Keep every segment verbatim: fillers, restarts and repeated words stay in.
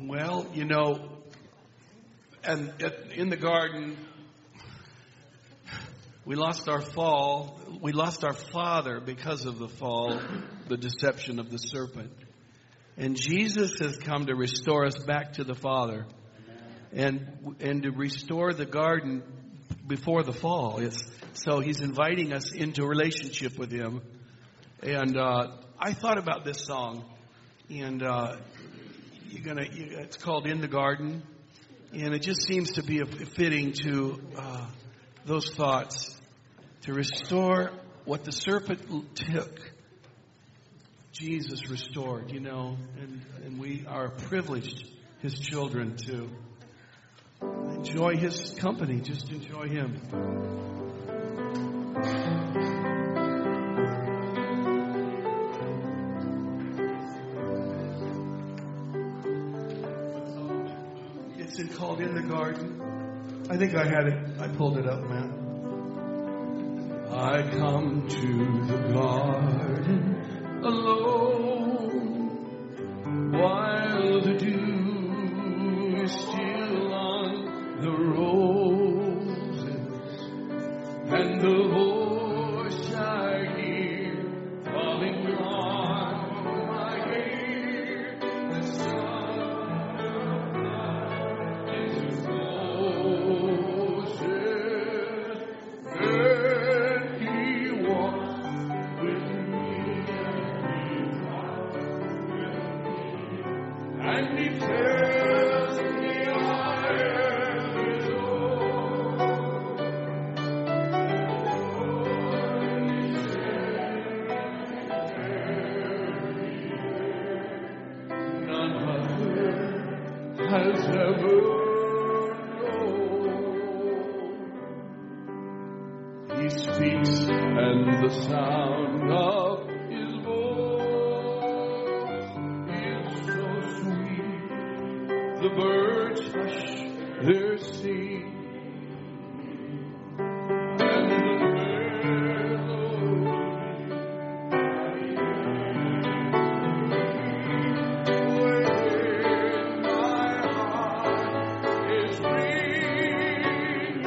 Well, you know, and in the garden, we lost our fall. We lost our father because of the fall, the deception of the serpent. And Jesus has come to restore us back to the Father, and and to restore the garden before the fall. It's, so He's inviting us into a relationship with Him. And uh, I thought about this song, and uh, you're gonna. You, it's called "In the Garden," and it just seems to be fitting to uh, those thoughts, to restore what the serpent took. Jesus restored, you know, and, and we are privileged, His children, to enjoy His company. Just enjoy Him. It's called "In the Garden." I think I had it. I pulled it up, man. I come to the garden alone, while the dew is still on the roses, and the voice I hear falling on my ear, the sound of His roses, then He walks with me. And He tells me I am His own. None other has ever known. He speaks, and the sound of His voice is so sweet. The birds hush their singing, and the melody when my heart is ringing,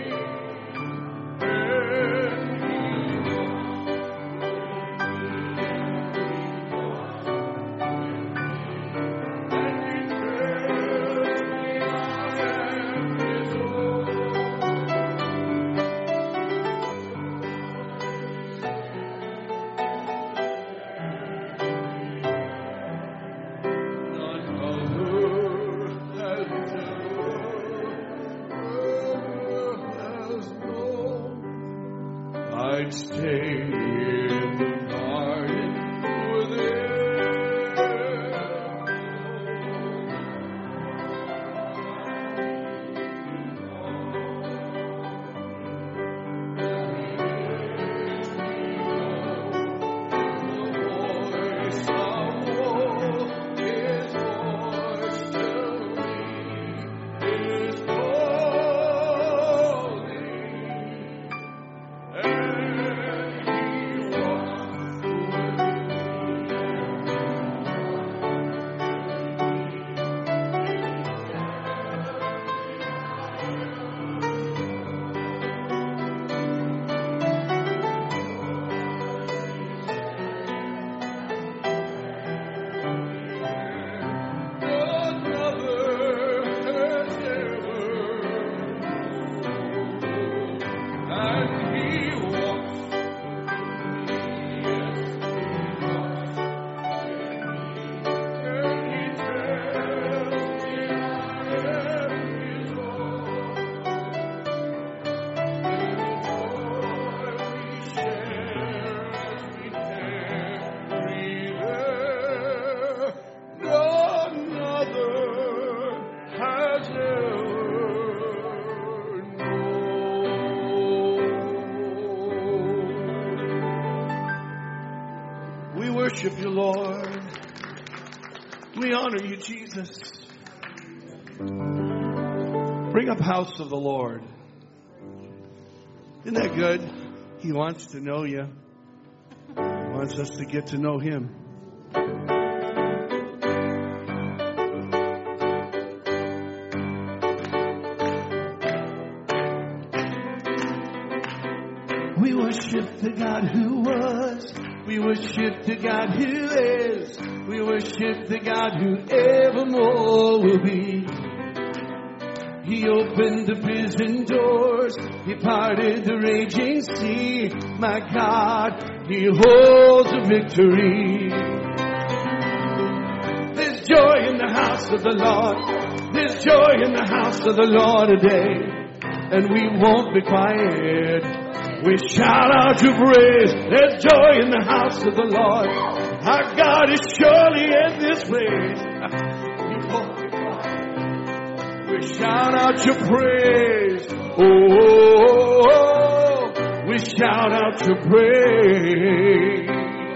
I'd stay in the garden with worship you, Lord. We honor you, Jesus. Bring up house of the Lord. Isn't that good? He wants to know you. He wants us to get to know Him. worship the God who was. We worship the God who is. We worship the God who evermore will be. He opened the prison doors. He parted the raging sea. My God, He holds a victory. There's joy in the house of the Lord. There's joy in the house of the Lord today. And we won't be quiet. We shout out your praise. There's joy in the house of the Lord. Our God is surely in this place. You won't be quiet. We shout out your praise. Oh, we shout out your praise.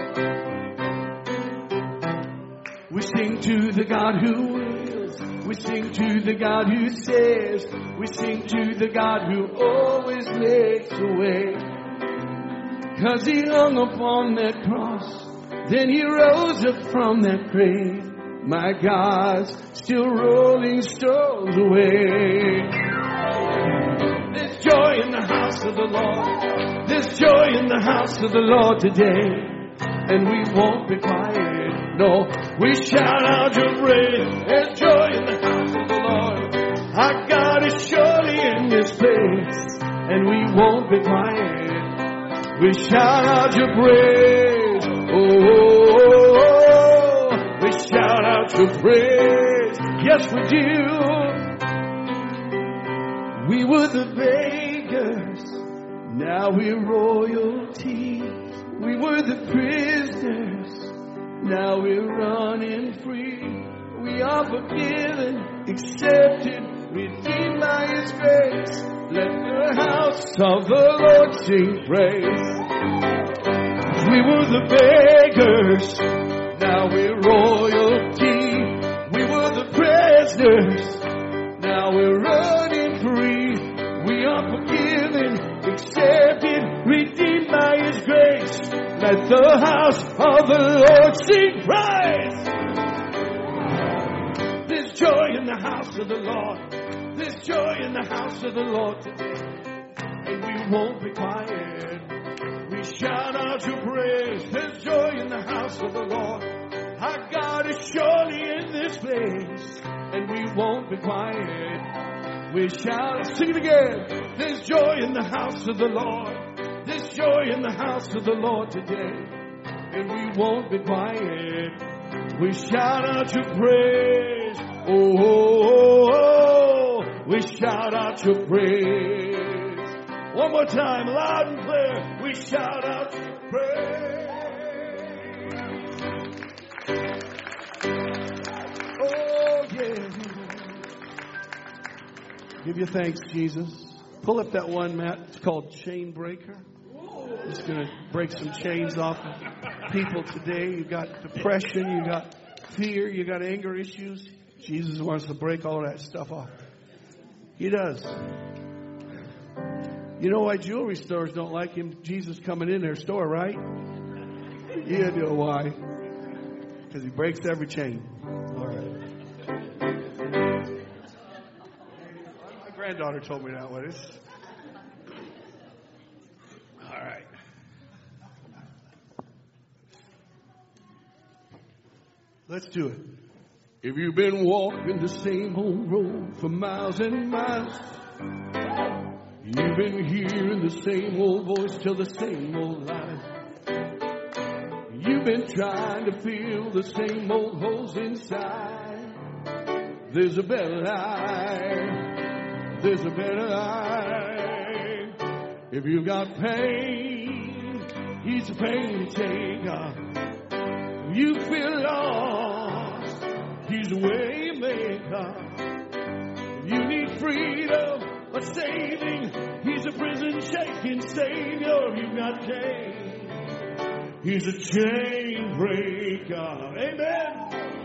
We sing to the God who wills. We sing to the God who says. We sing to the God who always makes a way. 'Cause He hung upon that cross. Then He rose up from that grave. My God's still rolling stones away. There's joy in the house of the Lord. There's joy in the house of the Lord today. And we won't be quiet. No, we shout out your praise. There's joy in the house of the Lord. Our God is surely in this place. And we won't be quiet. We shout out your praise. Oh, we shout out your praise. Yes, we do. We were the beggars. Now we're royalty. We were the prisoners. Now we're running free. We are forgiven, accepted, redeemed by His grace. Let the house of the Lord sing praise. We were the beggars. Now we're royalty. We were the prisoners. Now we're running free. We are forgiven, accepted, redeemed by His grace. Let the house of the Lord sing praise. There's joy in the house of the Lord. There's joy in the house of the Lord today. And we won't be quiet. We shout out your praise. There's joy in the house of the Lord. Our God is surely in this place. And we won't be quiet. We shout, sing it again. There's joy in the house of the Lord. There's joy in the house of the Lord today. And we won't be quiet. We shout out your praise. Oh, oh, oh, oh. We shout out your praise. One more time, loud and clear. We shout out your praise. Oh, yeah. Give you thanks, Jesus. Pull up that one, Matt. It's called Chain Breaker. It's going to break some chains off of people today. You got depression, you got fear, you got anger issues. Jesus wants to break all that stuff off. He does. You know why jewelry stores don't like him, Jesus coming in their store, right? You know why. Because he breaks every chain. All right. My granddaughter told me that one. It's... All right. Let's do it. If you've been walking the same old road for miles and miles, you've been hearing the same old voice tell the same old lie. You've been trying to fill the same old holes inside. There's a better life. There's a better life. If you've got pain, He's a pain taker. You feel lost, He's a way maker. You need freedom, a saving. He's a prison shaking savior. You've got chains. He's a chain breaker. Amen.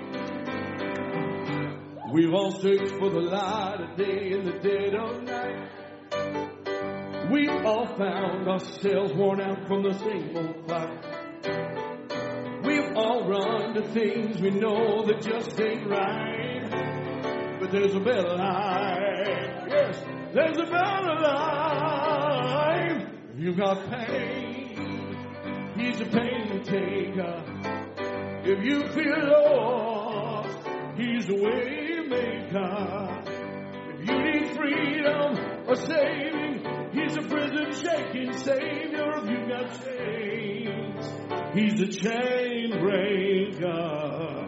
We've all searched for the light of day in the dead of night. We've all found ourselves worn out from the same old fight. We've all run to things we know that just ain't right. But there's a better life. Yes, there's a better life. You got pain, he's a pain taker. If you feel lost, he's a way maker. If you need freedom or saving, he's a prison shaking savior. If you got chains, he's a chain breaker.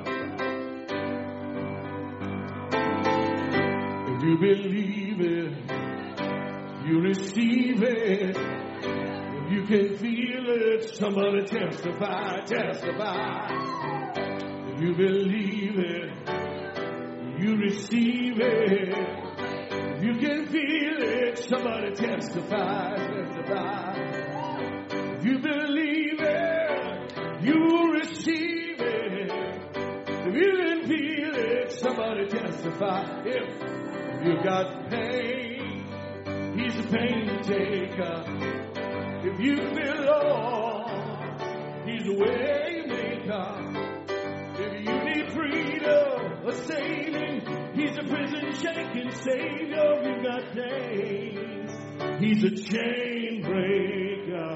If you believe it, you receive it. If you can feel it, somebody testify, testify. If you believe it, you receive it. If you can feel it, somebody testify, testify. If you believe it, you receive it. If you can feel it, somebody testify. If you got pain, he's a pain taker. If you feel lost, he's a way maker. If you need freedom or saving, he's a prison shaking savior. If you got chains, he's a chain breaker.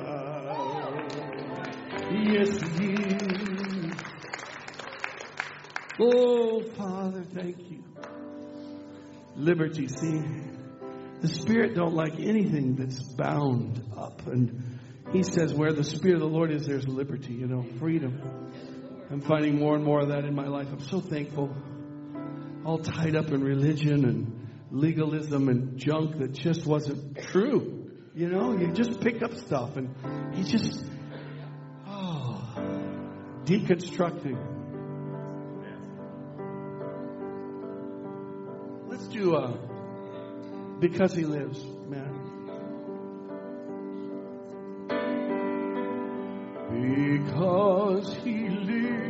Yes, he is. Oh, Father, thank you. Liberty, see, the Spirit don't like anything that's bound up. And he says where the Spirit of the Lord is, there's liberty, you know, freedom. I'm finding more and more of that in my life. I'm so thankful. All tied up in religion and legalism and junk that just wasn't true. You know, you just pick up stuff and you just, oh, deconstructing. Let's do a Because He Lives, man. Because He lives,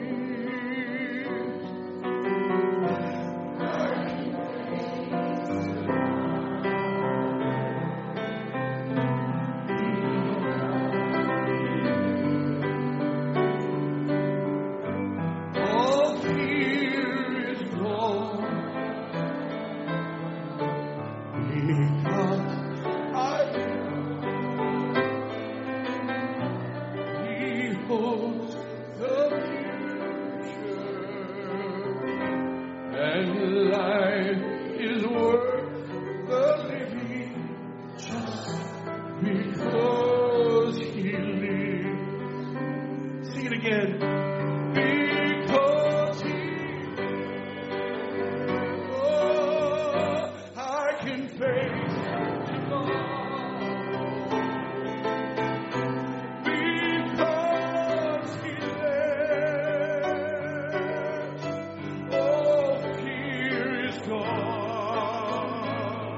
all fear is gone. Because I He holds the future, and life is worth the living just because He lives. Sing it again. Because He lives, oh, I can face tomorrow. Because He lives, all fear is gone.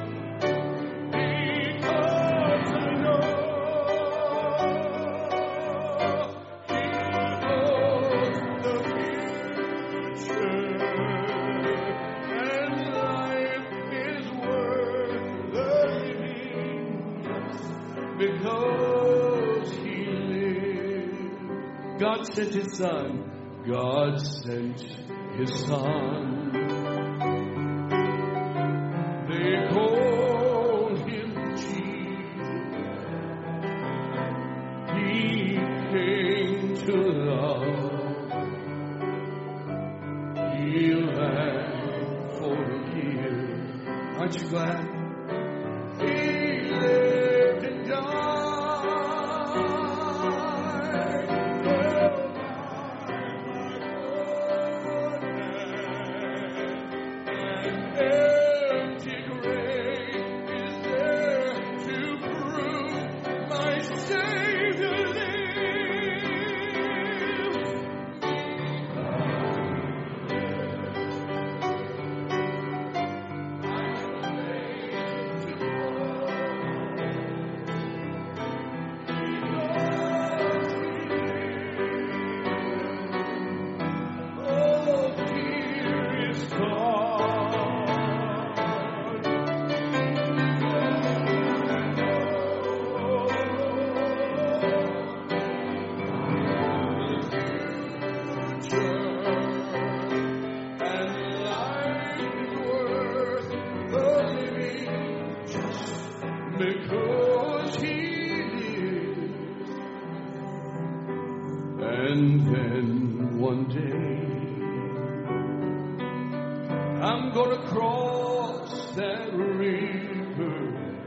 Because I know He knows the future, and life is worth the living because He lives. God sent His Son. God sent His Son. They call Him Jesus. He came to love, heal, and forgive. Aren't you glad? He lived and died. Oh, my empty grave is there to prove my Savior lives. I'm gonna cross that river,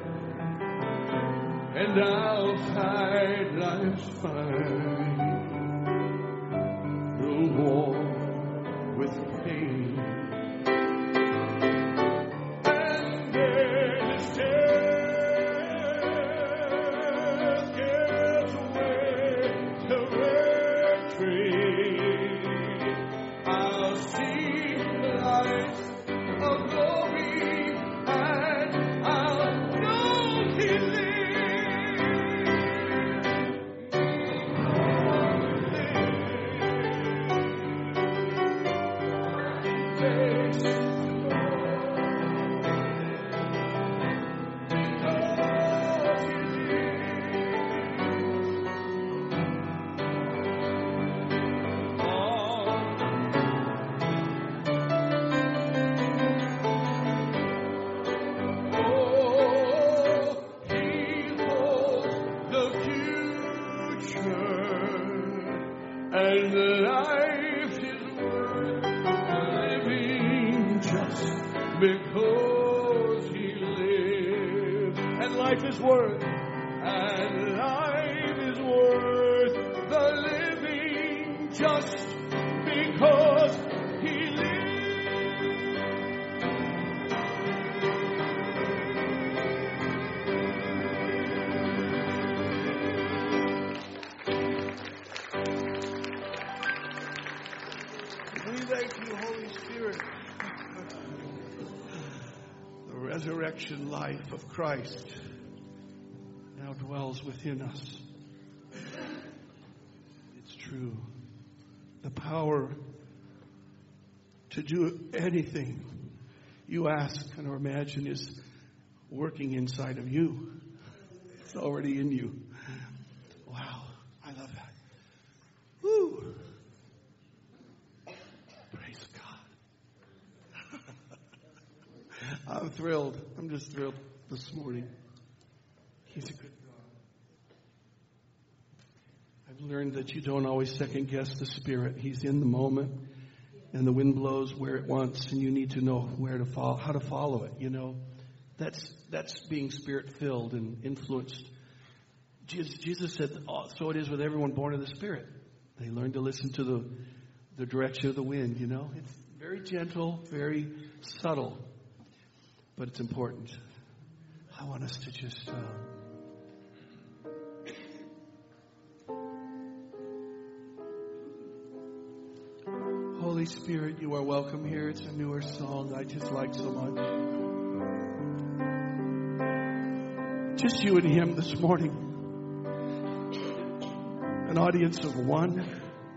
and I'll fight life's fight. We'll walk with pain. And then as death gets away to victory, I'll see the light of glory, and I'll know He lives. Because He lives, and life is worth, and life is worth the living just because He lives. We thank you, Holy Spirit. Resurrection life of Christ now dwells within us. It's true. The power to do anything you ask and or imagine is working inside of you. It's already in you. Wow, I love that. Woo! Praise God. I'm thrilled. I'm just thrilled this morning. He's a good God. I've learned that you don't always second guess the Spirit. He's in the moment, and the wind blows where it wants, and you need to know where to follow, how to follow it. You know, that's that's being Spirit-filled and influenced. Jesus, Jesus said, oh, "So it is with everyone born of the Spirit. They learn to listen to the the direction of the wind." You know, it's very gentle, very subtle. But it's important. I want us to just... Uh, Holy Spirit, you are welcome here. It's a newer song I just like so much. Just you and Him this morning. An audience of one.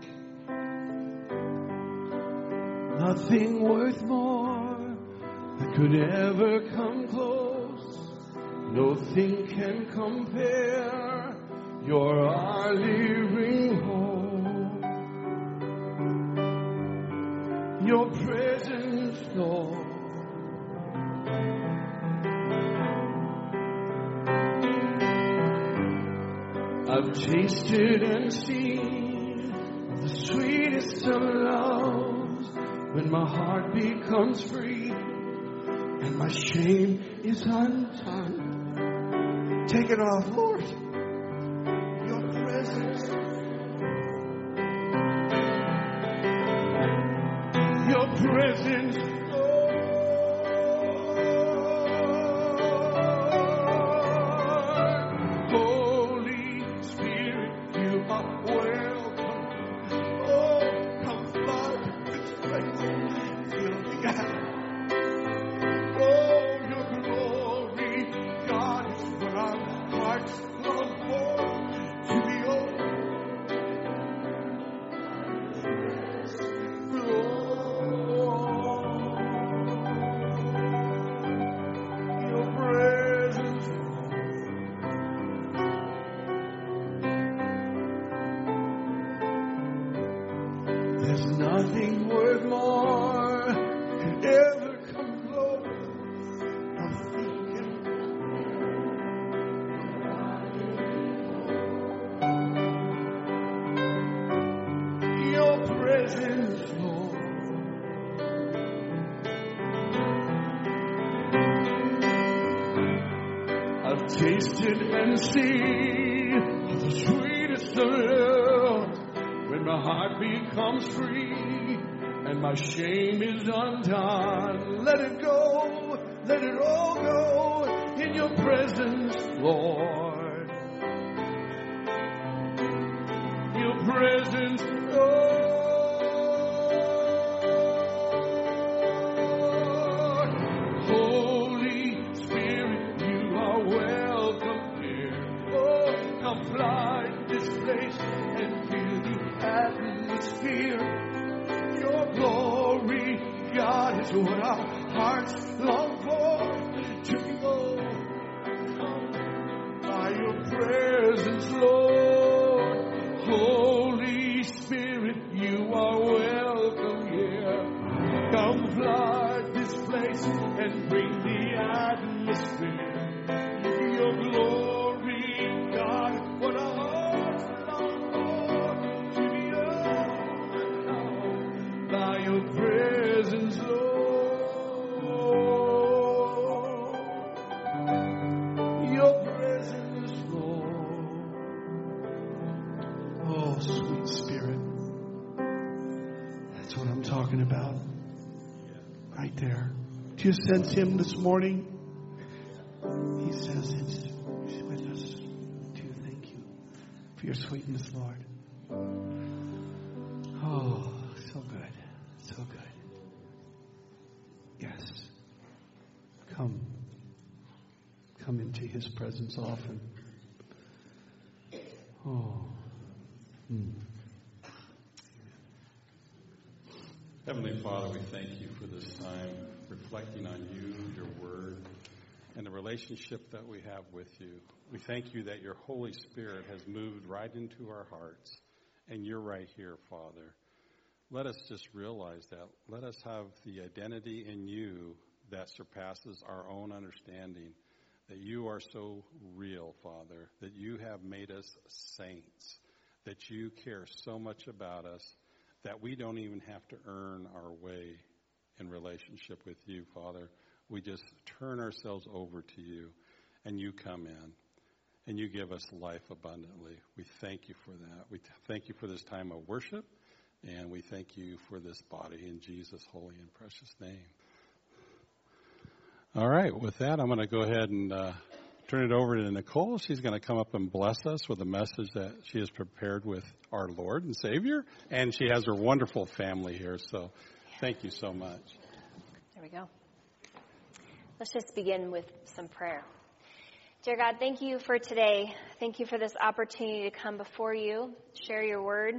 Nothing worth more that could ever come close. Nothing can compare. You're our living hope. Your presence, Lord. I've tasted and seen the sweetest of loves when my heart becomes free and my shame is undone. Take it off, Lord. Your presence. Your presence, Lord. Holy Spirit, you are welcome. Oh, come flood this place. Fill the gap. tasted and see the sweetest of love. When my heart becomes free and my shame is undone, let it go, let it all go in your presence, Lord. Your presence, Lord. Holy Spirit, you are welcome here. Oh, come fly this place and fill the atmosphere. Your glory, God, is what our hearts long for. To go, come by your presence, Lord. Holy Spirit, you are welcome here. Come flood this place and bring the atmosphere. Your glory, God, what our hearts long for. To be overcome by your presence, Lord. Your presence, Lord. Oh, sweet Spirit. That's what I'm talking about. Right there. Do you sense him this morning? He says it's, he's with us. Do you thank you for your sweetness, Lord? Oh, so good. So good. Yes. Come. Come into his presence often. Oh. Hmm. Heavenly Father, we thank you for this time reflecting on you, your word, and the relationship that we have with you. We thank you that your Holy Spirit has moved right into our hearts, and you're right here, Father. Let us just realize that. Let us have the identity in you that surpasses our own understanding, that you are so real, Father, that you have made us saints, that you care so much about us, that we don't even have to earn our way in relationship with you, Father. We just turn ourselves over to you, and you come in, and you give us life abundantly. We thank you for that. We thank you for this time of worship, and we thank you for this body in Jesus' holy and precious name. All right, with that, I'm going to go ahead and uh, turn it over to Nicole. She's going to come up and bless us with a message that she has prepared with our Lord and Savior, and she has her wonderful family here, so thank you so much. There we go. Let's just begin with some prayer. Dear God, thank you for today. Thank you for this opportunity to come before you, share your word.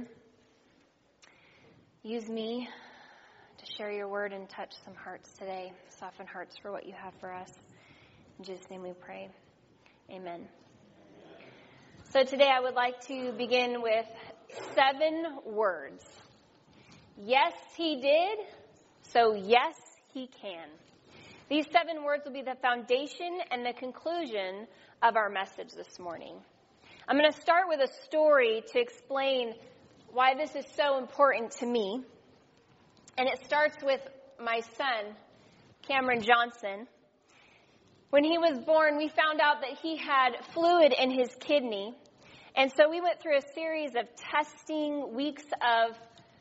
Use me to share your word and touch some hearts today. Soften hearts for what you have for us. In Jesus' name we pray. Amen. So today I would like to begin with seven words. Yes, he did. So yes, he can. These seven words will be the foundation and the conclusion of our message this morning. I'm going to start with a story to explain why this is so important to me. And it starts with my son, Cameron Johnson. When he was born, we found out that he had fluid in his kidney. And so we went through a series of testing, weeks of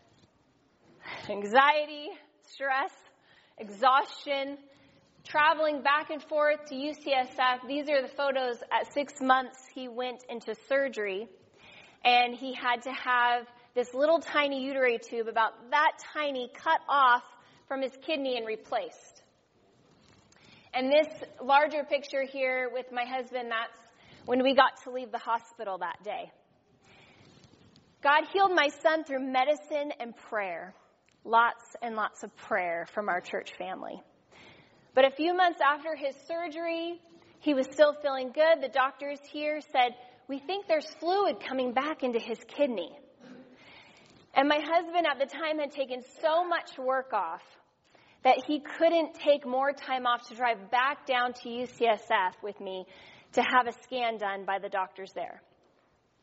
anxiety, stress, exhaustion, traveling back and forth to U C S F. These are the photos. At six months, he went into surgery, and he had to have this little tiny uterine tube, about that tiny, cut off from his kidney and replaced. And this larger picture here with my husband, that's when we got to leave the hospital that day. God healed my son through medicine and prayer. Lots and lots of prayer from our church family. But a few months after his surgery, he was still feeling good. The doctors here said, we think there's fluid coming back into his kidney. And my husband at the time had taken so much work off that he couldn't take more time off to drive back down to U C S F with me to have a scan done by the doctors there.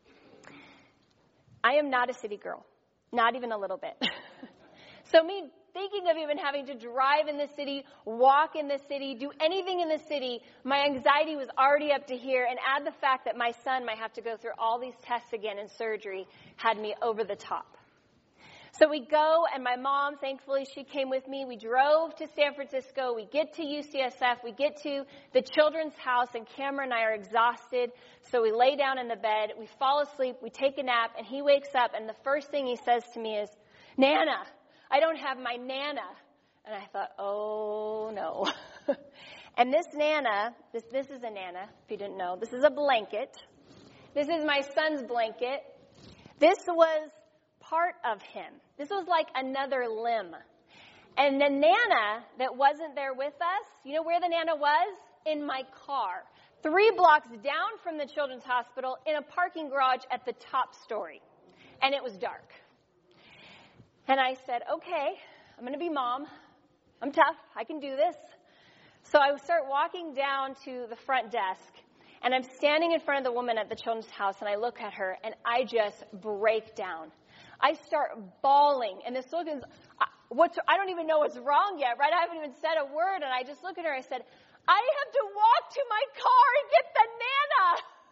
I am not a city girl, not even a little bit. So me thinking of even having to drive in the city, walk in the city, do anything in the city, my anxiety was already up to here. And add the fact that my son might have to go through all these tests again and surgery had me over the top. So we go, and my mom, thankfully, she came with me. We drove to San Francisco. We get to U C S F. We get to the children's house, and Cameron and I are exhausted. So we lay down in the bed. We fall asleep. We take a nap, and he wakes up, and the first thing he says to me is, Nana, I don't have my Nana. And I thought, oh, no. And this Nana, this, this is a Nana, if you didn't know. This is a blanket. This is my son's blanket. This was part of him. This was like another limb. And the Nana that wasn't there with us, you know where the Nana was? In my car. Three blocks down from the children's hospital in a parking garage at the top story. And it was dark. And I said, okay, I'm going to be mom. I'm tough. I can do this. So I start walking down to the front desk. And I'm standing in front of the woman at the children's house. And I look at her. And I just break down. I start bawling, and this look is, what's, I don't even know what's wrong yet, right? I haven't even said a word, and I just look at her, I said, I have to walk to my car and get the Nana.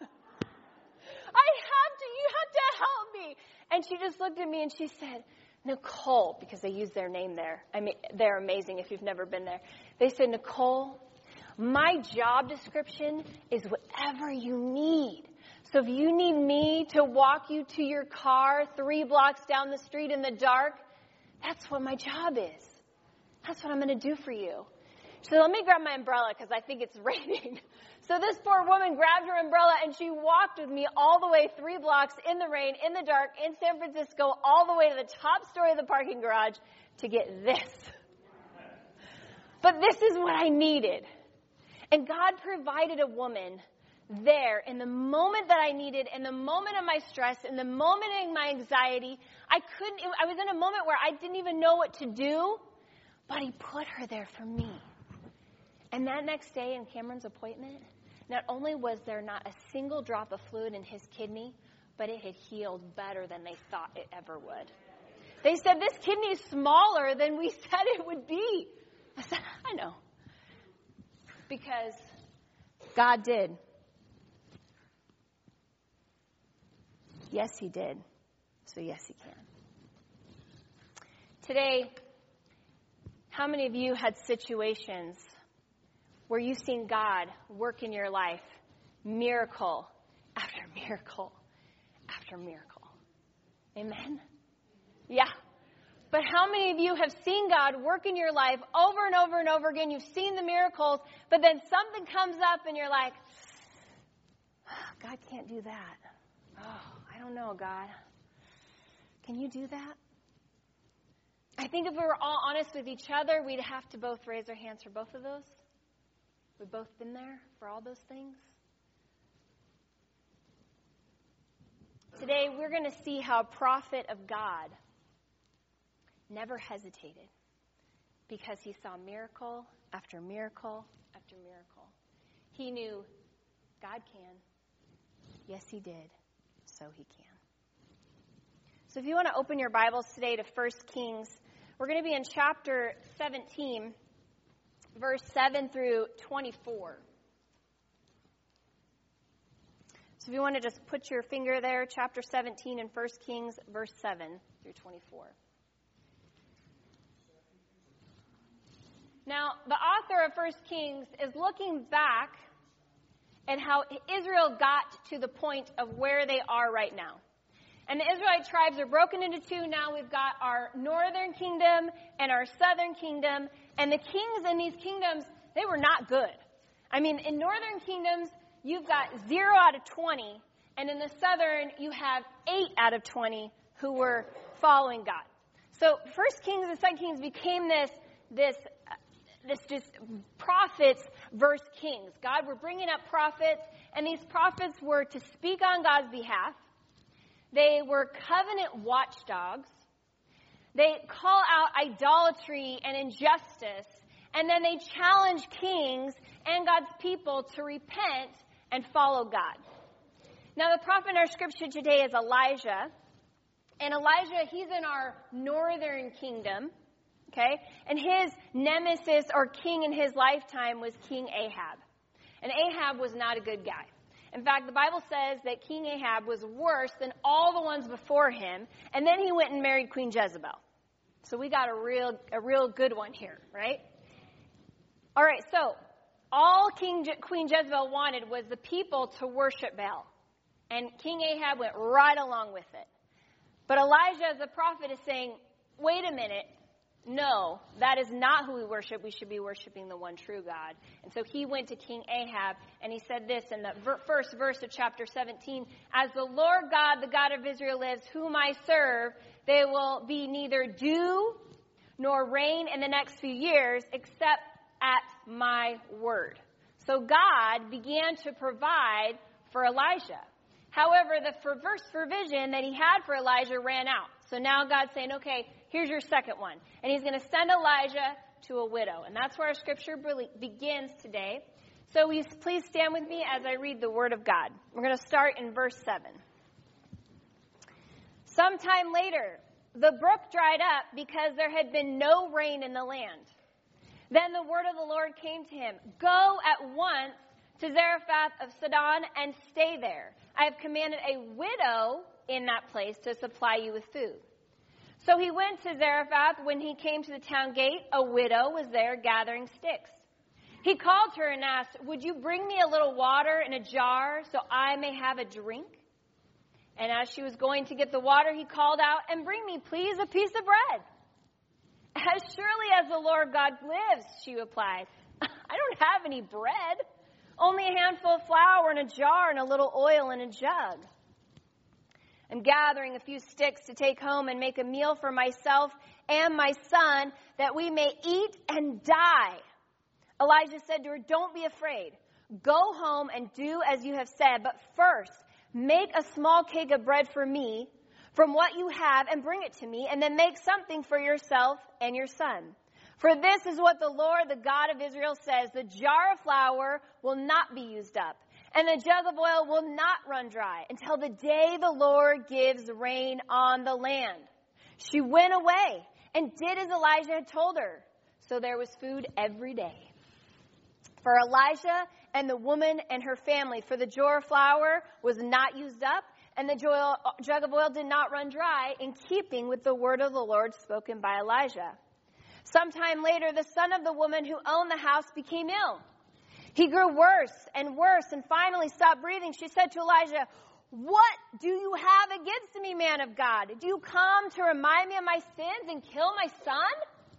I have to, you have to help me. And she just looked at me, and she said, Nicole, because they use their name there. I mean, they're amazing if you've never been there. They said, Nicole, my job description is whatever you need. So if you need me to walk you to your car three blocks down the street in the dark, that's what my job is. That's what I'm going to do for you. She said, let me grab my umbrella because I think it's raining. So this poor woman grabbed her umbrella and she walked with me all the way three blocks in the rain, in the dark, in San Francisco, all the way to the top story of the parking garage to get this. But this is what I needed. And God provided a woman there in the moment that I needed, in the moment of my stress, in the moment of my anxiety. I couldn't, I was in a moment where I didn't even know what to do, but he put her there for me. And that next day in Cameron's appointment, not only was there not a single drop of fluid in his kidney, but it had healed better than they thought it ever would. They said, this kidney is smaller than we said it would be. I said, I know. Because God did. Yes, he did. So yes, he can. Today, how many of you had situations where you've seen God work in your life, miracle after miracle after miracle? Amen? Yeah. But how many of you have seen God work in your life over and over and over again? You've seen the miracles, but then something comes up and you're like, oh, God can't do that. Oh, I don't know, God. Can you do that? I think if we were all honest with each other, we'd have to both raise our hands for both of those. We've both been there for all those things. Today, we're going to see how a prophet of God never hesitated because he saw miracle after miracle after miracle. He knew God can. Yes, he did. So he can. So if you want to open your Bibles today to First Kings, we're going to be in chapter seventeen, verse seven through twenty-four. So if you want to just put your finger there, chapter seventeen in First Kings, verse seven through twenty-four. Now, the author of First Kings is looking back at how Israel got to the point of where they are right now. And the Israelite tribes are broken into two. Now we've got our northern kingdom and our southern kingdom. And the kings in these kingdoms, they were not good. I mean, in northern kingdoms, you've got zero out of twenty. And in the southern, you have eight out of twenty who were following God. So First Kings and Second Kings became this, this, uh, this just prophets versus kings. God were bringing up prophets, and these prophets were to speak on God's behalf. They were covenant watchdogs. They call out idolatry and injustice, and then they challenge kings and God's people to repent and follow God. Now, the prophet in our scripture today is Elijah. And Elijah, he's in our northern kingdom. okay? And his nemesis or king in his lifetime was King Ahab. And Ahab was not a good guy. In fact, the Bible says that King Ahab was worse than all the ones before him, and then he went and married Queen Jezebel. So we got a real a real good one here, right? All right, so all King Je- Queen Jezebel wanted was the people to worship Baal. And King Ahab went right along with it. But Elijah, as a prophet, is saying, wait a minute. No, that is not who we worship. We should be worshiping the one true God. And so he went to King Ahab, and he said this in the ver- first verse of chapter seventeen, as the Lord God, the God of Israel lives, whom I serve, there will be neither dew nor rain in the next few years, except at my word. So God began to provide for Elijah. However, the first provision that he had for Elijah ran out. So now God's saying, okay, here's your second one. And he's going to send Elijah to a widow. And that's where our scripture begins today. So please stand with me as I read the word of God. We're going to start in verse seven. Sometime later, the brook dried up because there had been no rain in the land. Then the word of the Lord came to him, go at once to Zarephath of Sidon and stay there. I have commanded a widow in that place to supply you with food. So he went to Zarephath. When he came to the town gate, a widow was there gathering sticks. He called her and asked, would you bring me a little water in a jar so I may have a drink? And as she was going to get the water, he called out, and bring me, please, a piece of bread. As surely as the Lord God lives, she replied, I don't have any bread, only a handful of flour in a jar and a little oil in a jug. I'm gathering a few sticks to take home and make a meal for myself and my son that we may eat and die. Elijah said to her, don't be afraid. Go home and do as you have said, but first make a small cake of bread for me from what you have and bring it to me, and then make something for yourself and your son. For this is what the Lord, the God of Israel, says, the jar of flour will not be used up, and the jug of oil will not run dry until the day the Lord gives rain on the land. She went away and did as Elijah had told her. So there was food every day for Elijah and the woman and her family, for the jar of flour was not used up, and the jug of oil did not run dry, in keeping with the word of the Lord spoken by Elijah. Sometime later, the son of the woman who owned the house became ill. He grew worse and worse and finally stopped breathing. She said to Elijah, what do you have against me, man of God? Do you come to remind me of my sins and kill my son?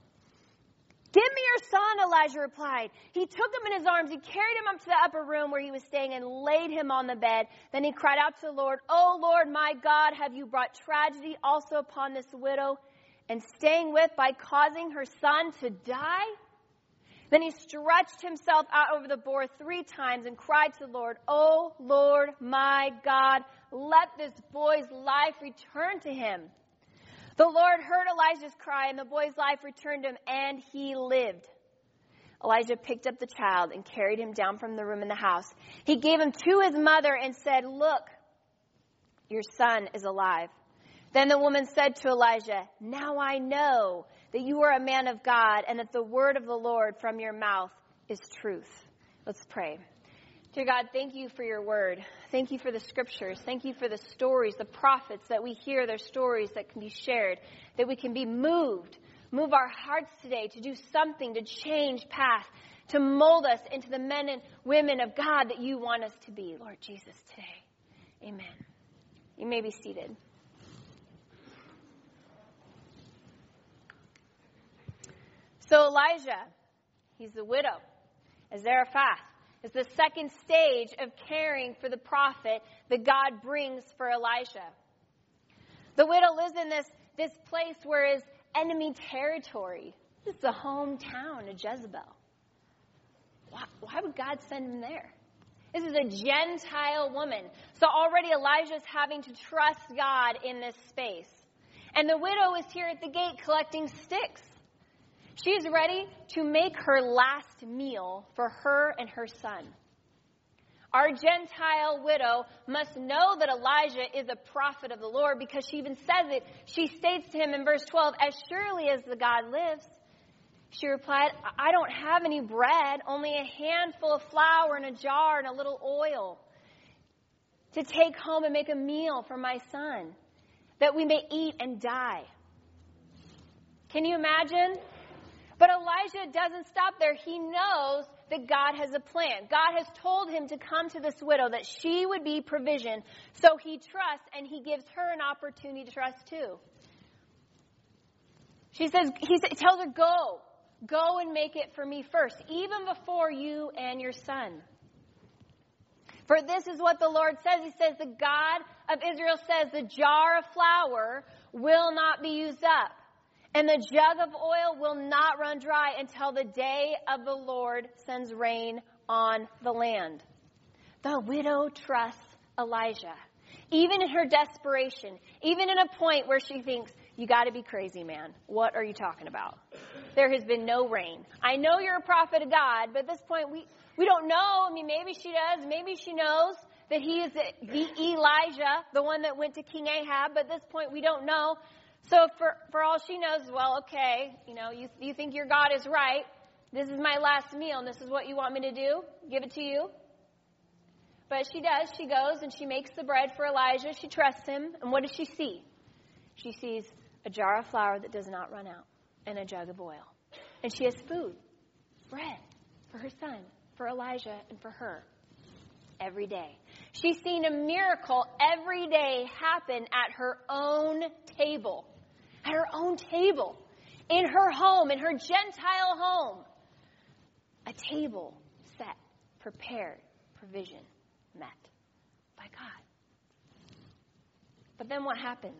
Give me your son, Elijah replied. He took him in his arms. He carried him up to the upper room where he was staying and laid him on the bed. Then he cried out to the Lord, oh Lord, my God, have you brought tragedy also upon this widow and staying with by causing her son to die? Then he stretched himself out over the board three times and cried to the Lord, oh Lord, my God, let this boy's life return to him. The Lord heard Elijah's cry, and the boy's life returned to him, and he lived. Elijah picked up the child and carried him down from the room in the house. He gave him to his mother and said, look, your son is alive. Then the woman said to Elijah, now I know that you are a man of God, and that the word of the Lord from your mouth is truth. Let's pray. Dear God, thank you for your word. Thank you for the scriptures. Thank you for the stories, the prophets, that we hear their stories that can be shared, that we can be moved. Move our hearts today to do something, to change path, to mold us into the men and women of God that you want us to be, Lord Jesus, today. Amen. You may be seated. So Elijah, he's the widow, as Zarephath. Is the second stage of caring for the prophet that God brings for Elijah. The widow lives in this, this place where it's enemy territory. This is the hometown of Jezebel. Why, why would God send him there? This is a Gentile woman. So already Elijah's having to trust God in this space. And the widow is here at the gate collecting sticks. She's ready to make her last meal for her and her son. Our Gentile widow must know that Elijah is a prophet of the Lord, because she even says it. She states to him in verse twelve, as surely as the God lives, She replied, I don't have any bread, only a handful of flour in a jar and a little oil to take home and make a meal for my son, that we may eat and die. Can you imagine? But Elijah doesn't stop there. He knows that God has a plan. God has told him to come to this widow, that she would be provision. So he trusts, and he gives her an opportunity to trust too. She says, he tells her, go. Go and make it for me first, even before you and your son. For this is what the Lord says. He says, the God of Israel says, the jar of flour will not be used up, and the jug of oil will not run dry until the day of the Lord sends rain on the land. The widow trusts Elijah, even in her desperation, even in a point where she thinks, you got to be crazy, man. What are you talking about? There has been no rain. I know you're a prophet of God, but at this point, we, we don't know. I mean, maybe she does. Maybe she knows that he is the Elijah, the one that went to King Ahab, but at this point, we don't know. So for, for all she knows, well, okay, you know, you, you think your God is right. This is my last meal, and this is what you want me to do. Give it to you. But she does. She goes, and she makes the bread for Elijah. She trusts him. And what does she see? She sees a jar of flour that does not run out and a jug of oil. And she has food, bread, for her son, for Elijah, and for her every day. She's seen a miracle every day happen at her own table. At her own table. In her home, in her Gentile home. A table set, prepared, provision met by God. But then what happens?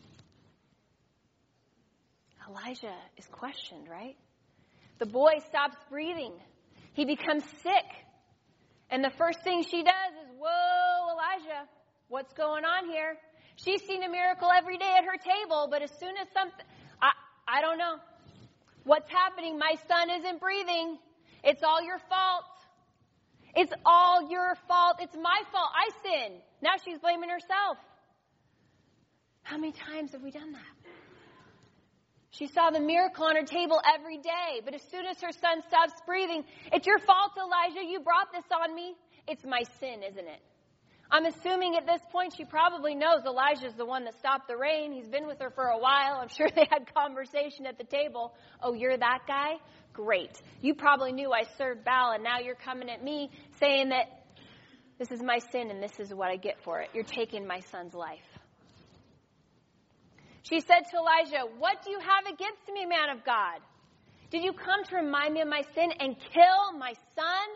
Elijah is questioned, right? The boy stops breathing. He becomes sick. And the first thing she does is, whoa, Elijah, what's going on here? She's seen a miracle every day at her table, but as soon as something, I, I don't know. What's happening? My son isn't breathing. It's all your fault. It's all your fault. It's my fault. I sinned. Now she's blaming herself. How many times have we done that? She saw the miracle on her table every day, but as soon as her son stops breathing, it's your fault, Elijah. You brought this on me. It's my sin, isn't it? I'm assuming at this point she probably knows Elijah's the one that stopped the rain. He's been with her for a while. I'm sure they had conversation at the table. Oh, you're that guy? Great. You probably knew I served Baal, and now you're coming at me saying that this is my sin and this is what I get for it. You're taking my son's life. She said to Elijah, what do you have against me, man of God? Did you come to remind me of my sin and kill my son?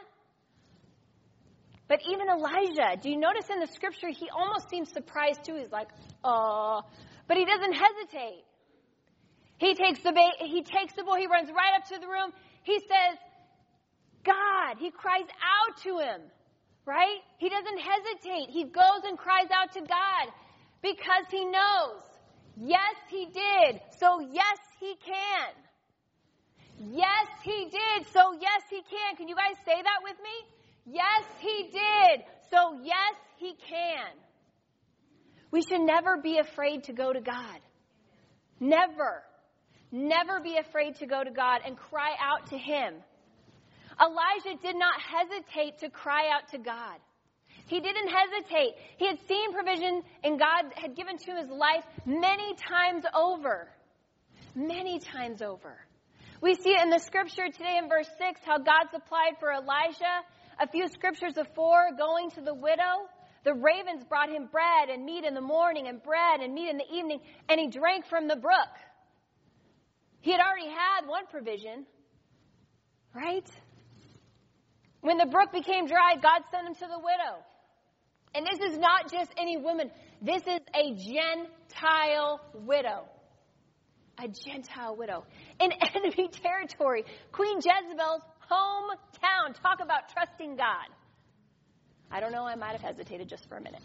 But even Elijah, do you notice in the scripture, he almost seems surprised too. He's like, uh, but he doesn't hesitate. He takes the ba- he takes the boy, he runs right up to the room. He says, God, he cries out to him, right? He doesn't hesitate. He goes and cries out to God because he knows. Yes, he did. So yes, he can. Yes, he did. So yes, he can. Can you guys say that with me? Yes, he did. So yes, he can. We should never be afraid to go to God. Never. Never be afraid to go to God and cry out to him. Elijah did not hesitate to cry out to God. He didn't hesitate. He had seen provision and God had given to his life many times over. Many times over. We see it in the scripture today in verse six, how God supplied for Elijah. A few scriptures before, going to the widow, the ravens brought him bread and meat in the morning and bread and meat in the evening, and he drank from the brook. He had already had one provision, right? When the brook became dry, God sent him to the widow. And this is not just any woman. This is a Gentile widow. A Gentile widow. In enemy territory. Queen Jezebel's hometown. Talk about trusting God. I don't know. I might have hesitated just for a minute.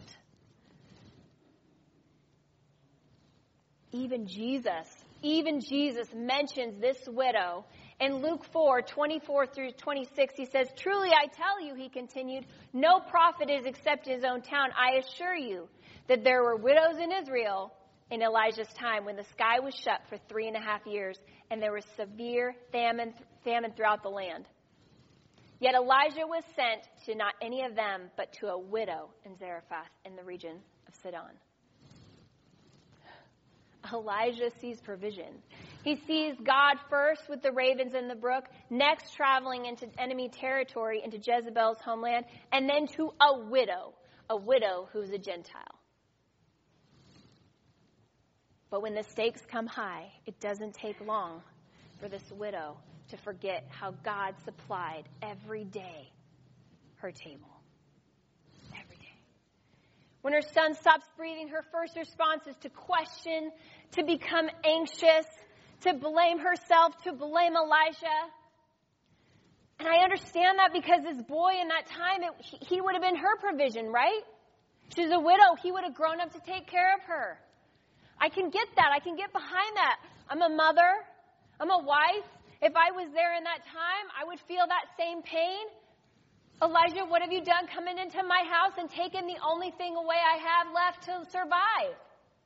Even Jesus, even Jesus mentions this widow. In Luke four, twenty-four through twenty-six, he says, truly I tell you, he continued, no prophet is except in his own town. I assure you that there were widows in Israel in Elijah's time when the sky was shut for three and a half years and there was severe famine, famine throughout the land. Yet Elijah was sent to not any of them, but to a widow in Zarephath in the region of Sidon. Elijah sees provision. He sees God first with the ravens in the brook, next traveling into enemy territory, into Jezebel's homeland, and then to a widow, a widow who's a Gentile. But when the stakes come high, it doesn't take long for this widow to forget how God supplied every day her table. Every day. When her son stops breathing, her first response is to question, to become anxious, to blame herself, to blame Elijah. And I understand that because this boy in that time, it, he would have been her provision, right? She's a widow. He would have grown up to take care of her. I can get that. I can get behind that. I'm a mother. I'm a wife. If I was there in that time, I would feel that same pain. Elijah, what have you done coming into my house and taken the only thing away I have left to survive?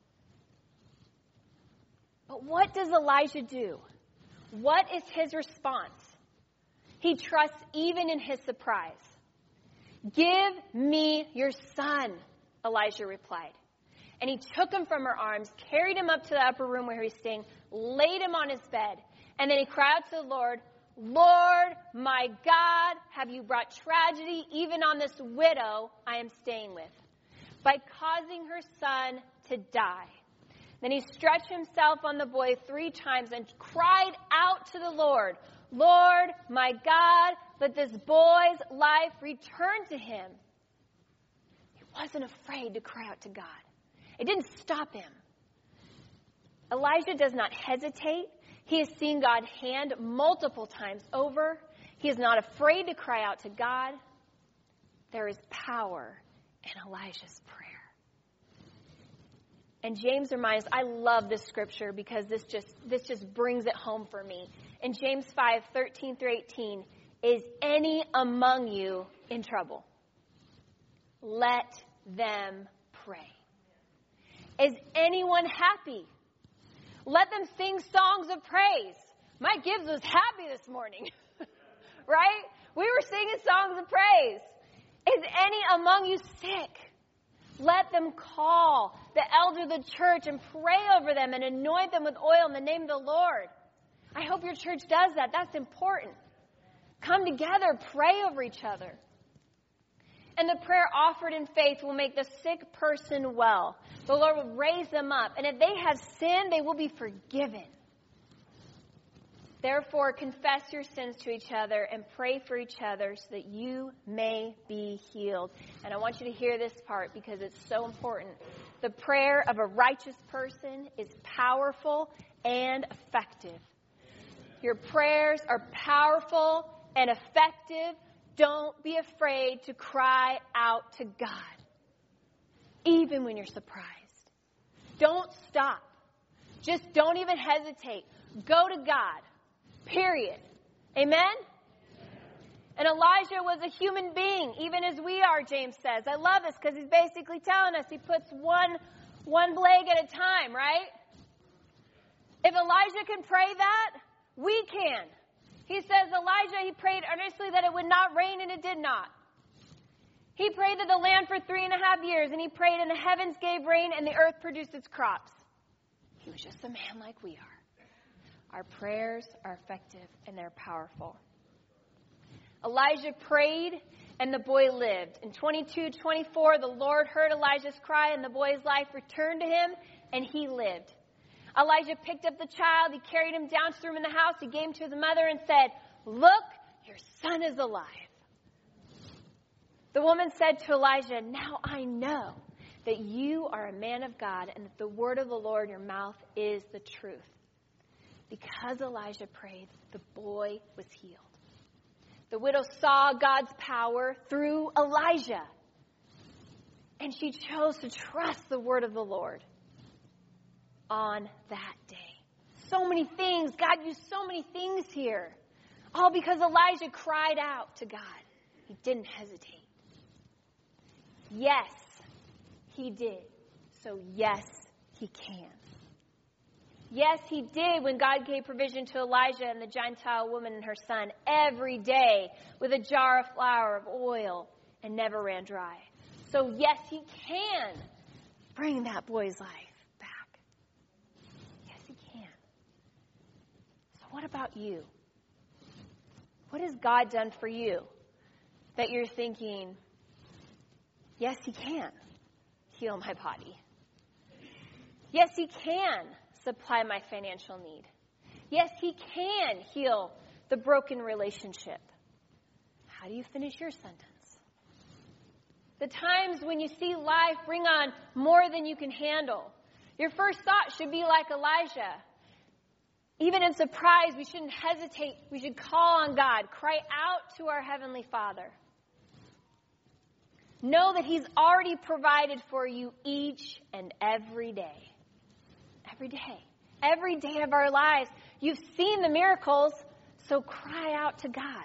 But what does Elijah do? What is his response? He trusts even in his surprise. Give me your son, Elijah replied. And he took him from her arms, carried him up to the upper room where he was staying, laid him on his bed, and then he cried out to the Lord, Lord, my God, have you brought tragedy even on this widow I am staying with, by causing her son to die? Then he stretched himself on the boy three times and cried out to the Lord, Lord, my God, let this boy's life return to him. He wasn't afraid to cry out to God. It didn't stop him. Elijah does not hesitate. He has seen God's hand multiple times over. He is not afraid to cry out to God. There is power in Elijah's prayer. And James reminds us, I love this scripture because this just this just brings it home for me. In James five, thirteen through eighteen, is any among you in trouble? Let them pray. Is anyone happy? Let them sing songs of praise. Mike Gibbs was happy this morning, right? We were singing songs of praise. Is any among you sick? Let them call the elder of the church and pray over them and anoint them with oil in the name of the Lord. I hope your church does that. That's important. Come together, pray over each other. And the prayer offered in faith will make the sick person well. The Lord will raise them up. And if they have sinned, they will be forgiven. Therefore, confess your sins to each other and pray for each other so that you may be healed. And I want you to hear this part because it's so important. The prayer of a righteous person is powerful and effective. Your prayers are powerful and effective. Don't be afraid to cry out to God, even when you're surprised. Don't stop. Just don't even hesitate. Go to God. Period. Amen? And Elijah was a human being, even as we are, James says. I love this because he's basically telling us he puts one, one plague at a time, right? If Elijah can pray that, we can. He says, Elijah, he prayed earnestly that it would not rain, and it did not. He prayed to the land for three and a half years, and he prayed, and the heavens gave rain, and the earth produced its crops. He was just a man like we are. Our prayers are effective, and they're powerful. Elijah prayed, and the boy lived. In twenty-two twenty-four, the Lord heard Elijah's cry, and the boy's life returned to him, and he lived. Elijah picked up the child, he carried him down to the room in the house, he gave him to his mother and said, look, your son is alive. The woman said to Elijah, now I know that you are a man of God and that the word of the Lord in your mouth is the truth. Because Elijah prayed, the boy was healed. The widow saw God's power through Elijah, and she chose to trust the word of the Lord. On that day. So many things. God used so many things here. All because Elijah cried out to God. He didn't hesitate. Yes, he did. So yes, he can. Yes, he did when God gave provision to Elijah and the Gentile woman and her son every day with a jar of flour of oil and never ran dry. So yes, he can bring that boy's life back. Yes, he can. So what about you? What has God done for you that you're thinking, yes, he can heal my body. Yes, he can supply my financial need. Yes, he can heal the broken relationship. How do you finish your sentence? The times when you see life bring on more than you can handle, your first thought should be like Elijah. Even in surprise, we shouldn't hesitate. We should call on God, cry out to our Heavenly Father. Know that he's already provided for you each and every day. Every day. Every day of our lives. You've seen the miracles, so cry out to God.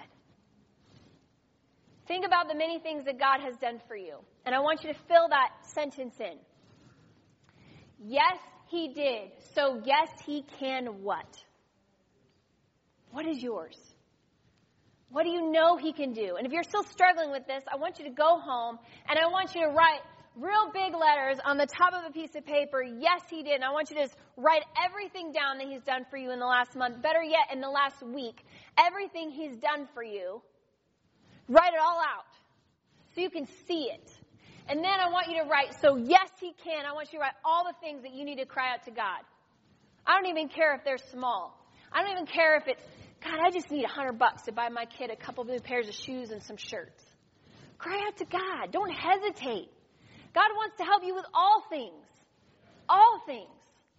Think about the many things that God has done for you. And I want you to fill that sentence in. Yes, he did. So yes, he can what? What is yours? What do you know he can do? And if you're still struggling with this, I want you to go home and I want you to write real big letters on the top of a piece of paper, yes, he did. And I want you to just write everything down that he's done for you in the last month. Better yet, in the last week. Everything he's done for you. Write it all out so you can see it. And then I want you to write, so yes, he can. I want you to write all the things that you need to cry out to God. I don't even care if they're small. I don't even care if it's, God, I just need a hundred bucks to buy my kid a couple of new pairs of shoes and some shirts. Cry out to God. Don't hesitate. God wants to help you with all things. All things.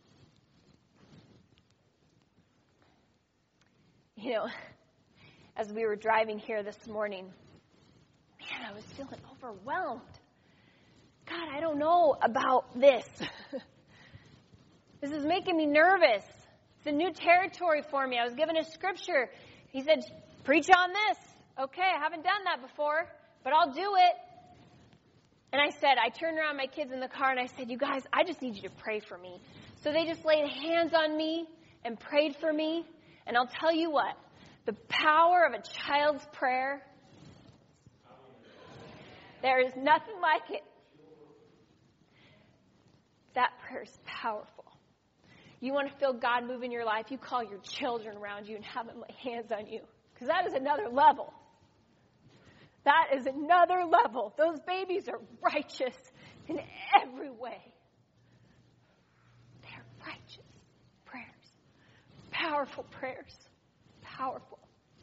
You know, as we were driving here this morning, man, I was feeling overwhelmed. God, I don't know about this. This is making me nervous. It's a new territory for me. I was given a scripture. He said, preach on this. Okay, I haven't done that before, but I'll do it. And I said, I turned around my kids in the car and I said, you guys, I just need you to pray for me. So they just laid hands on me and prayed for me. And I'll tell you what, the power of a child's prayer, there is nothing like it. That prayer is powerful. You want to feel God move in your life, you call your children around you and have them lay hands on you. Because that is another level. That is another level. Those babies are righteous in every way. They're righteous prayers. Powerful prayers. Powerful.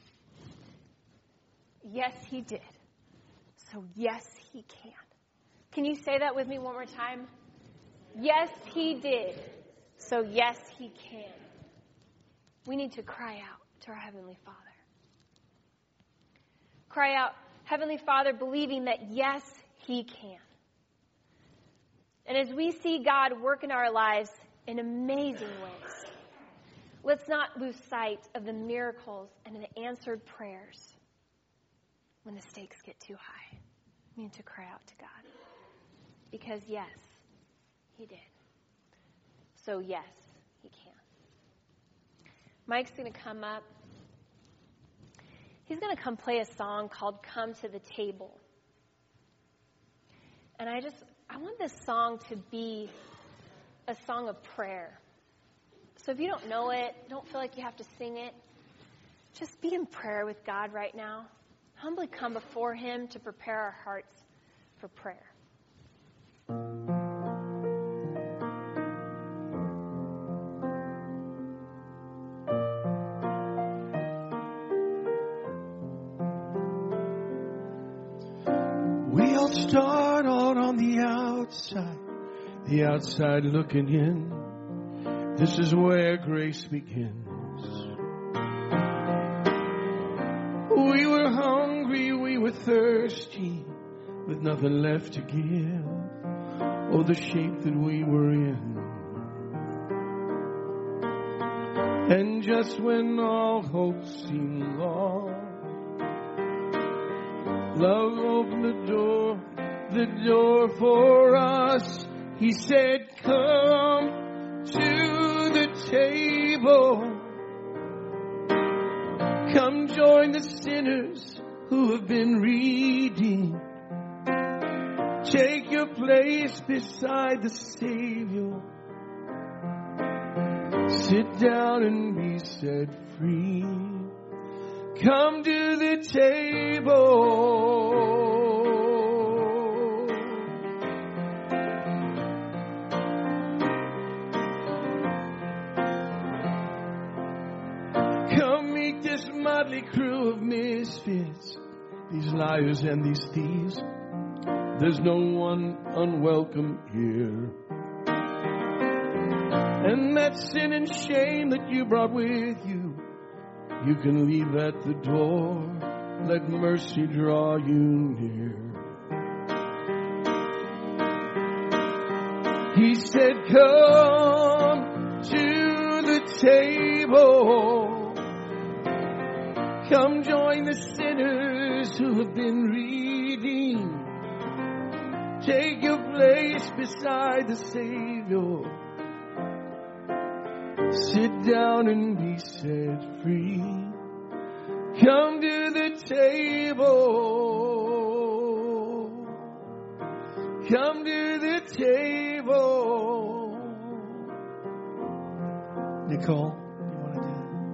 Yes, he did. So yes, he can. Can you say that with me one more time? Yes, he did. So yes, he can. We need to cry out to our Heavenly Father. Cry out, Heavenly Father, believing that yes, he can. And as we see God work in our lives in amazing ways, let's not lose sight of the miracles and the answered prayers when the stakes get too high. We need to cry out to God. Because yes, he did. So yes, he can. Mike's going to come up. He's going to come play a song called Come to the Table. And I just, I want this song to be a song of prayer. So if you don't know it, don't feel like you have to sing it, just be in prayer with God right now. Humbly come before him to prepare our hearts for prayer. We all start out on the outside, the outside looking in. This is where grace begins. We were hungry, we were thirsty, with nothing left to give. Oh, the shape that we were in. And just when all hope seemed lost, love opened the door, the door for us. He said, come table. Come join the sinners who have been redeemed. Take your place beside the Savior. Sit down and be set free. Come to the table. Come meet this motley crew of misfits, these liars and these thieves. There's no one unwelcome here. And that sin and shame that you brought with you, you can leave at the door. Let mercy draw you near. He said, come to the table. Come join the sinners who have been redeemed. Take your place beside the Savior. Sit down and be set free. Come to the table. Come to the table. Nicole, do you want to do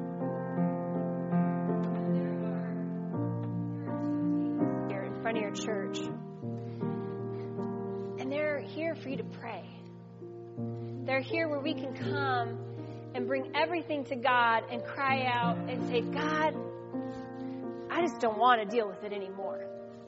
that? Here in front of your church. And they're here for you to pray. They're here where we can come and bring everything to God and cry out and say, God, I just don't want to deal with it anymore.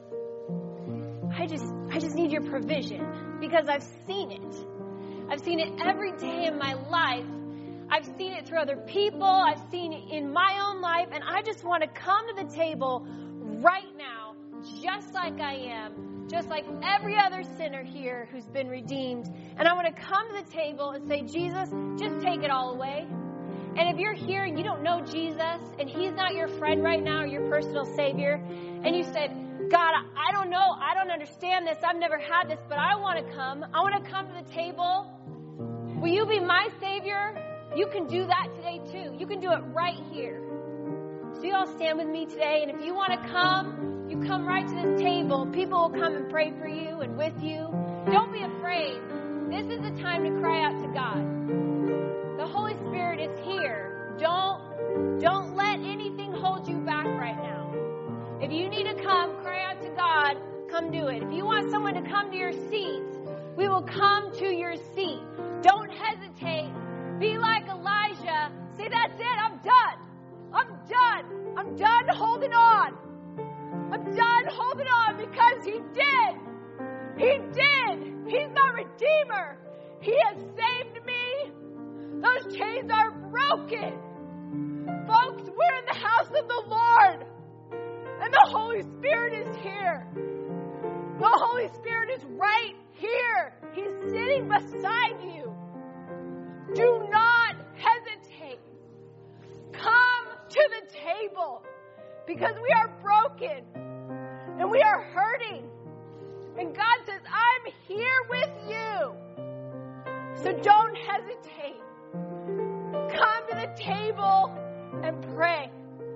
I just I just need your provision because I've seen it. I've seen it every day in my life. I've seen it through other people. I've seen it in my own life. And I just want to come to the table right now, just like I am, just like every other sinner here who's been redeemed. And I want to come to the table and say, Jesus, just take it all away. And if you're here and you don't know Jesus and he's not your friend right now or your personal Savior, and you said, God, I don't know, I don't understand this, I've never had this, but I want to come. I want to come to the table. Will you be my Savior? You can do that today too. You can do it right here. So you all stand with me today, and if you want to come, you come right to this table. People will come and pray for you and with you. Don't be afraid. This is the time to cry out to God. The Holy Spirit is here. Don't, don't let anything hold you back right now. If you need to come, cry out to God, come do it. If you want someone to come to your seat, we will come to your seat. Don't hesitate. Be like Elijah. Say, that's it. I'm done. I'm done. I'm done holding on. I'm done holding on because he did. He did. He's my Redeemer. He has saved me. Those chains are broken. Folks, we're in the house of the Lord. And the Holy Spirit is here. The Holy Spirit is right here. He's sitting beside you. Do not hesitate. Come to the table because we are broken and we are hurting. And God says, I'm here with you. So don't hesitate. Come to the table and pray.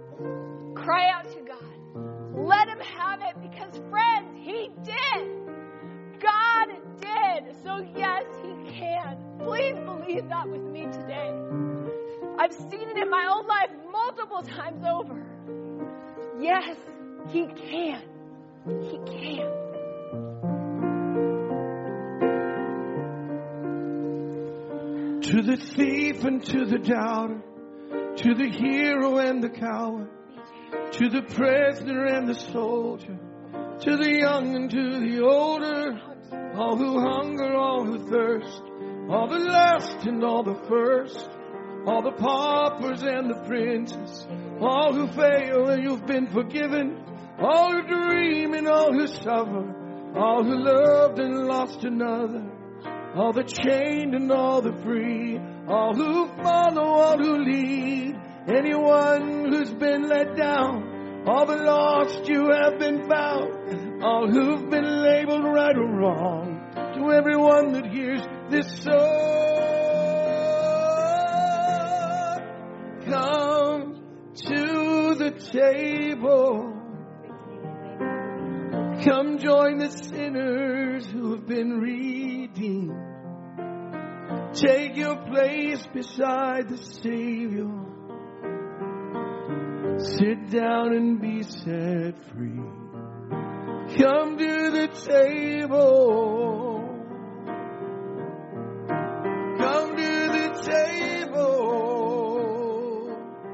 Cry out to God. Let him have it because, friends, he did. God did. So, yes, he can. Please believe that with me today. I've seen it in my own life multiple times over. Yes, he can. He can. To the thief and to the doubter, to the hero and the coward, to the prisoner and the soldier, to the young and to the older, all who hunger, all who thirst, all the last and all the first, all the paupers and the princes, all who fail and you've been forgiven, all who dream and all who suffer, all who loved and lost another, all the chained and all the free, all who follow, all who lead, anyone who's been let down, all the lost you have been found, all who've been labeled right or wrong, to everyone that hears this song, come to the table. Come join the sinners who have been redeemed. Take your place beside the Savior. Sit down and be set free. Come to the table. Come to the table.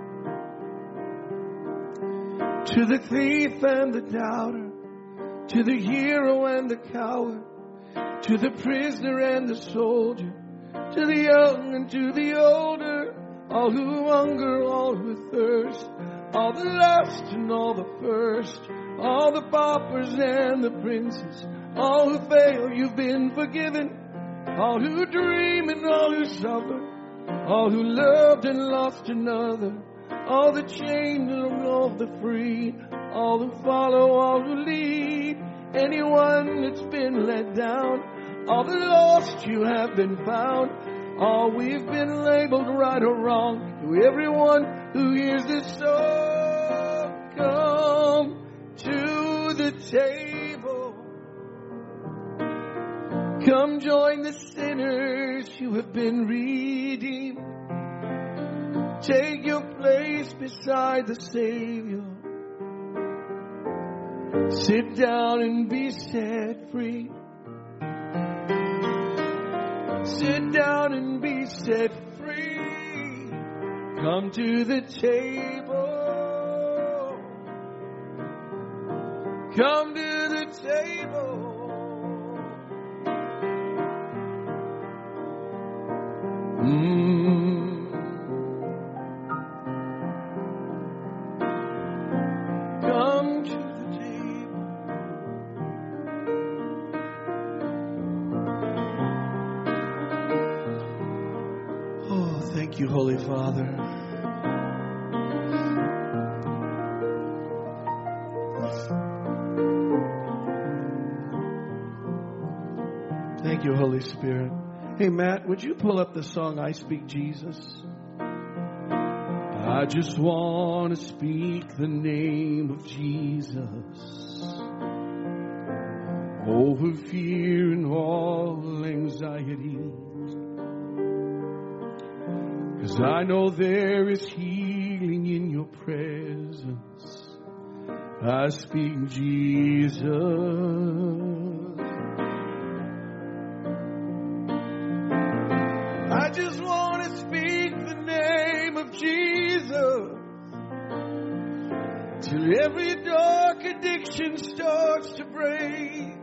To the thief and the doubter, to the hero and the coward, to the prisoner and the soldier, to the young and to the older, all who hunger, all who thirst, all the last and all the first, all the paupers and the princes, all who fail, you've been forgiven. All who dream and all who suffer, all who loved and lost another, all the chained and all the free, all who follow, all who lead, anyone that's been let down, all the lost, you have been found. All we've been labeled right or wrong, to everyone who hears this song, come to the table. Come join the sinners who have been redeemed. Take your place beside the Savior. Sit down and be set free. Sit down and be set free. Come to the table. Come to the table. Mm. Come to the table. Oh, thank you, Holy Father. Thank you, Holy Spirit. Hey, Matt, would you pull up the song, I Speak Jesus? I just want to speak the name of Jesus over fear and all anxiety. 'Cause I know there is healing in your presence. I speak Jesus. I just want to speak the name of Jesus till every dark addiction starts to break.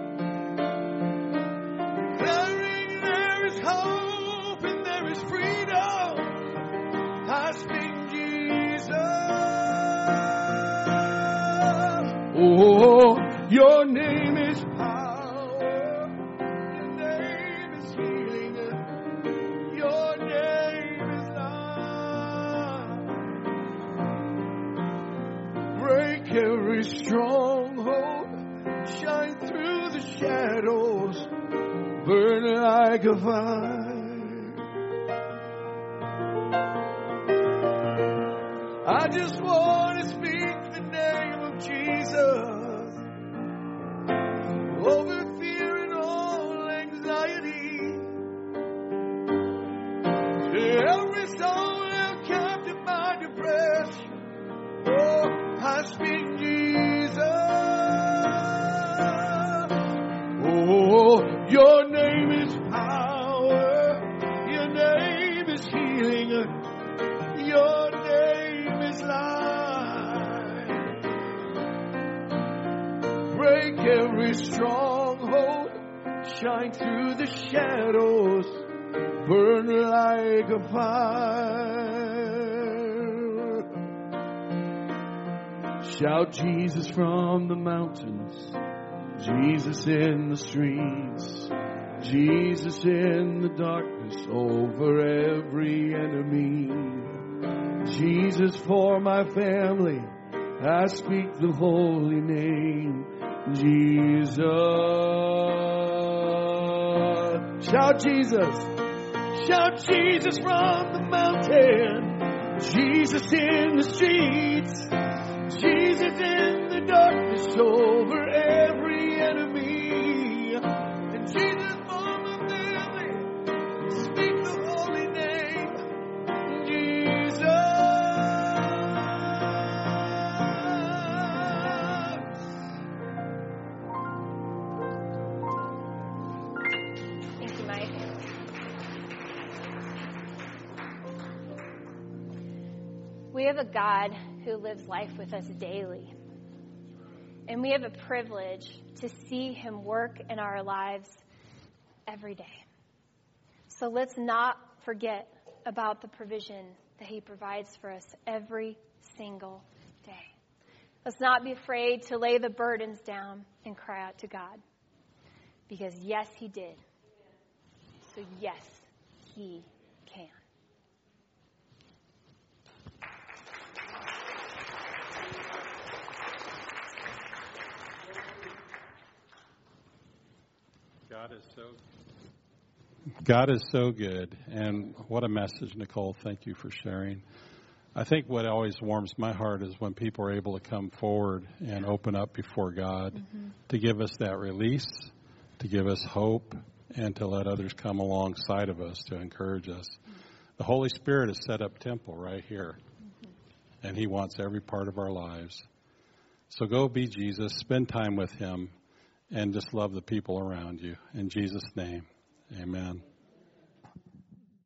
Declaring there is hope and there is freedom. I speak Jesus. Oh, your name is power. Your name is healing. Your name is life. Break every stronghold. Shine through the shadows. Burn like a fire. I just want to speak the name of Jesus over fear and all anxiety. To every soul held captive by depression, oh, I speak Jesus. Oh, your name is power. Your name is healing. Your name is life. Break every stronghold. Shine through the shadows. Burn like a fire. Shout Jesus from the mountains. Jesus in the streets. Jesus in the darkness over every enemy. Jesus for my family. I speak the holy name. Jesus. Shout Jesus. Shout Jesus from the mountain. Jesus in the streets, Jesus in the darkness over every enemy, and Jesus for the family. Speak the holy name, Jesus. Thank you, Mike. We have a God who lives life with us daily. And we have a privilege to see him work in our lives every day. So let's not forget about the provision that he provides for us every single day. Let's not be afraid to lay the burdens down and cry out to God. Because yes, he did. So yes, he can. God is so God is so good, and what a message, Nicole. Thank you for sharing. I think what always warms my heart is when people are able to come forward and open up before God mm-hmm. to give us that release, to give us hope, and to let others come alongside of us to encourage us. Mm-hmm. The Holy Spirit has set up temple right here, mm-hmm. and he wants every part of our lives. So go be Jesus, spend time with him, and just love the people around you. In Jesus' name, amen.